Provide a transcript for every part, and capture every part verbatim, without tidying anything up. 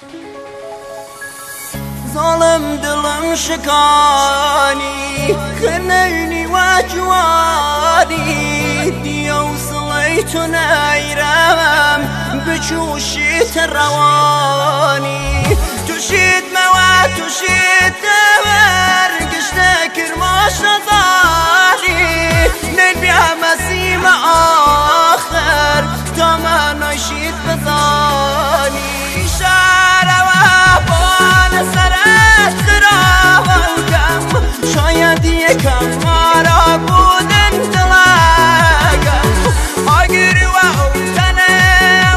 ظالم دلم شکانی خنینی و جوانی دیو صلیت نیرم بچوشیت روانی توشید موا توشید دور گشته کرماش نزاری نیل بیا مسیم آخر تا من نشید بزانی شعر و بان سرت خرابم کم شاید یکم مارا بودن دلگم آگر و اوتنه و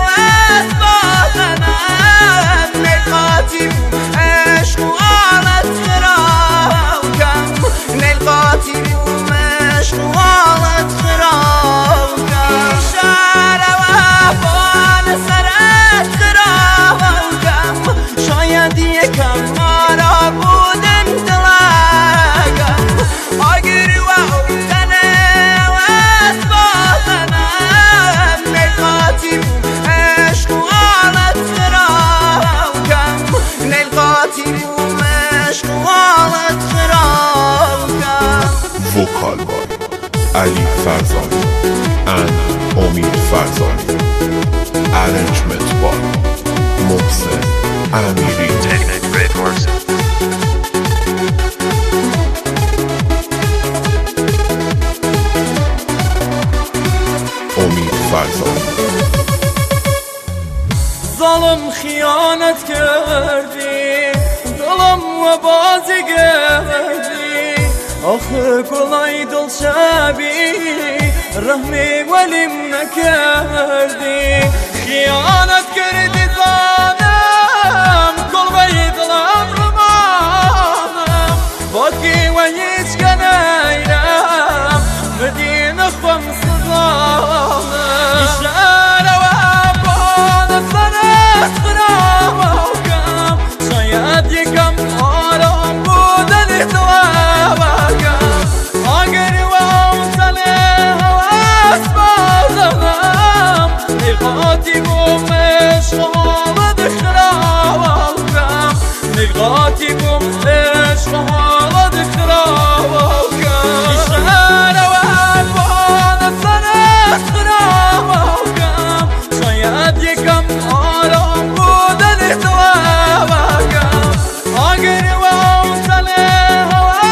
اسباتنم نقاطی بوم عشق و آلت خرابم کم نقاطی بوم عشق و آلت خرابم کم شعر و بان سرت خرابم کم شاید یکم مارا بودن دلگم آگر و اوتنه و اسباتنم نقاطی بوم عشق و آلت خرابم کم نقاطی بوم عشق و آلت خرابم کم. Vocal by Ali Farzani and Omid Farzani. Arrangement by Mohsen Amiri. Technic Great Horse. Omid Farzani. ظالم خیانت کردی دلم و بازی کردی آخه kolay دل شبی رحمی ولیم نکردی خیانت کردی ظالم کلبی دلم رمانم باکی و هیچ کنیرم مدین خم سزانم شعر و بان سرت خرابم کم شاید یکم آرام بودن دوابگم آگر و اوتنه و اسباتنم نقاطی بوم عشق و آلت خرابم کم نقاطی بوم عشق و آلت خرابم کم شعر و بان سرت خرابم کم شاید یکم آرام بودن دوابگم آگر و اوتنه و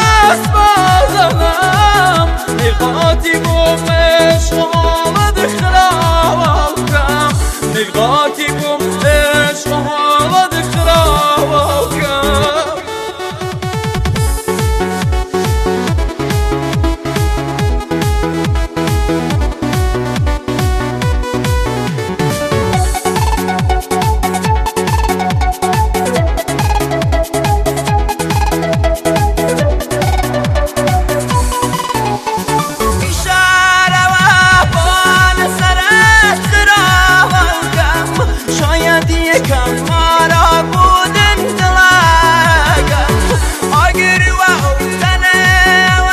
اسباتنم نقاطی بوم عشق و آلت خرابم کم نقاطی بوم عشق و آلت خرابم کم. شعر و بان سرت خرابم کم شاید یکم مارا بودن دلگم آگر و اوتنه و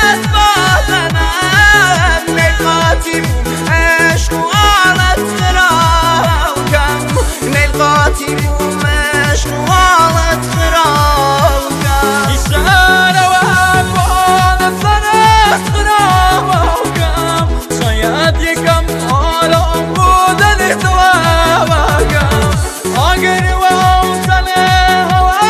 اسباتنم نقاطی بوم عشق و آلت خرابم کم نقاطی بوم عشق و آلت خرابم کم شعر و بان سرت خرابم کم شاید یکم آرام بودن دوابگم آگر و اوتنه و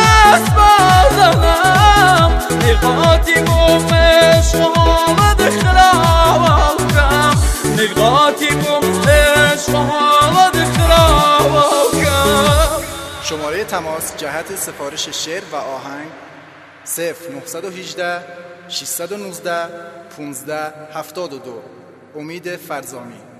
اسباتنم نقاطی بوم عشق و آلت خرابم کم نقاطی بوم عشق و آلت خرابم کم. شماره تماس جهت سفارش شعر و آهنگ صفر نه یک هشت شش یک نه پانزده هفتاد و دو. امید فرزامی.